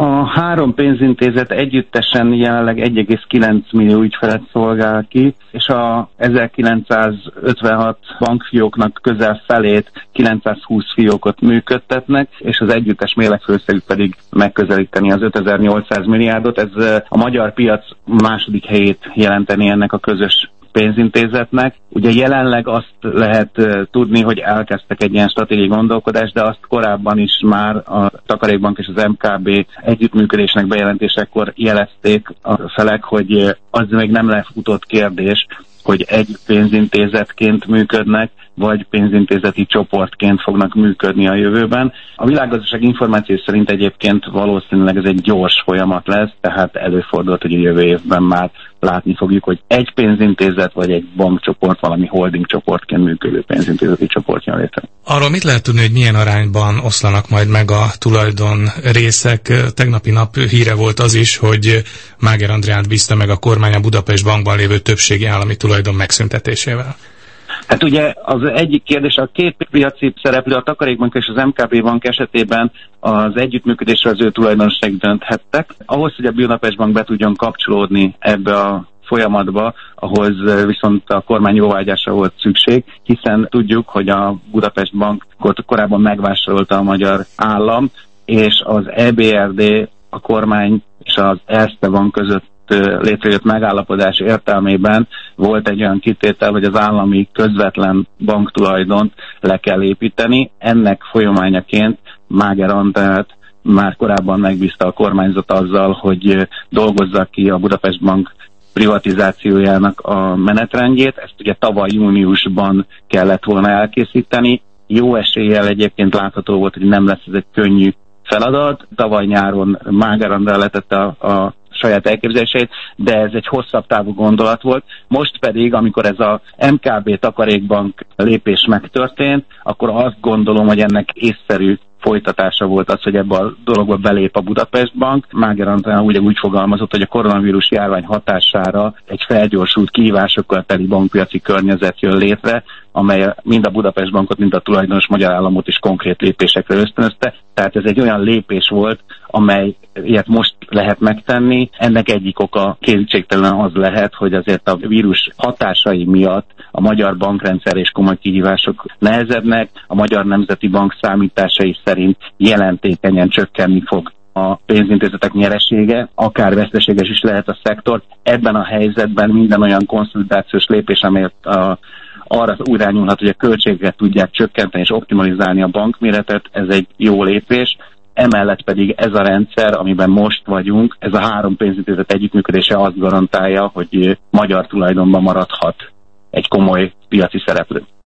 A három pénzintézet együttesen jelenleg 1,9 millió ügyfelet szolgál ki, és a 1956 bankfióknak közel felét, 920 fiókot működtetnek, és az együttes mérlegfőszegük pedig megközelíteni az 5800 milliárdot. Ez a magyar piac második helyét jelenteni ennek a közös pénzintézetnek. Ugye jelenleg azt lehet tudni, hogy elkezdtek egy ilyen stratégiai gondolkodást, de azt korábban is már a Takarékbank és az MKB együttműködésnek bejelentésekor jelezték a felek, hogy az még nem lefutott kérdés, hogy egy pénzintézetként működnek, vagy pénzintézeti csoportként fognak működni a jövőben. A világgazdaság információ szerint egyébként valószínűleg ez egy gyors folyamat lesz, tehát előfordult, hogy a jövő évben már látni fogjuk, hogy egy pénzintézet vagy egy bankcsoport, valami holding csoportként működő pénzintézeti csoport jön létre. Arról mit lehet tudni, hogy milyen arányban oszlanak majd meg a tulajdon részek? Tegnapi nap híre volt az is, hogy Máger Andreát bízta meg a kormány a Budapest Bankban lévő többségi állami tulajdon megszüntetésével. Hát ugye az egyik kérdés, a két piaci szereplő, a Takarékbank és az MKB bank esetében az együttműködésre az ő tulajdonosok dönthettek. Ahhoz, hogy a Budapest Bank be tudjon kapcsolódni ebbe a folyamatba, ahhoz viszont a kormány jóváhagyása volt szükség, hiszen tudjuk, hogy a Budapest Bankot korábban megvásárolta a magyar állam, és az EBRD, a kormány és az Erste Bank között létrejött megállapodás értelmében volt egy olyan kitétel, hogy az állami közvetlen banktulajdont le kell építeni. Ennek folyamányaként Máger Andrát már korábban megbízta a kormányzat azzal, hogy dolgozza ki a Budapest Bank privatizációjának a menetrendjét. Ezt ugye tavaly júniusban kellett volna elkészíteni. Jó eséllyel egyébként látható volt, hogy nem lesz ez egy könnyű feladat. Tavaly nyáron Máger Andrá letette a saját elképzeléseit, de ez egy hosszabb távú gondolat volt. Most pedig, amikor ez a MKB Takarékbank lépés megtörtént, akkor azt gondolom, hogy ennek észszerű folytatása volt az, hogy ebbe a dologba belép a Budapest Bank. Máger Andrá úgy fogalmazott, hogy a koronavírus járvány hatására egy felgyorsult kihívásokkal teli bankpiaci környezet jön létre, amely mind a Budapest Bankot, mind a tulajdonos magyar államot is konkrét lépésekre ösztönözte. Tehát ez egy olyan lépés volt, amely ilyet most lehet megtenni. Ennek egyik oka kétségtelen az lehet, hogy azért a vírus hatásai miatt a magyar bankrendszer és komoly kihívások nehezednek. A Magyar Nemzeti Bank számításai szerint jelentékenyen csökkenni fog a pénzintézetek nyeresége, akár veszteséges is lehet a szektor. Ebben a helyzetben minden olyan konszolidációs lépés, amelyet arra irányulhat, hogy a költségeket tudják csökkenteni és optimalizálni a bankméretet, ez egy jó lépés. Emellett pedig ez a rendszer, amiben most vagyunk, ez a három pénzintézet együttműködése azt garantálja, hogy magyar tulajdonban maradhat egy komoly piaci szereplő.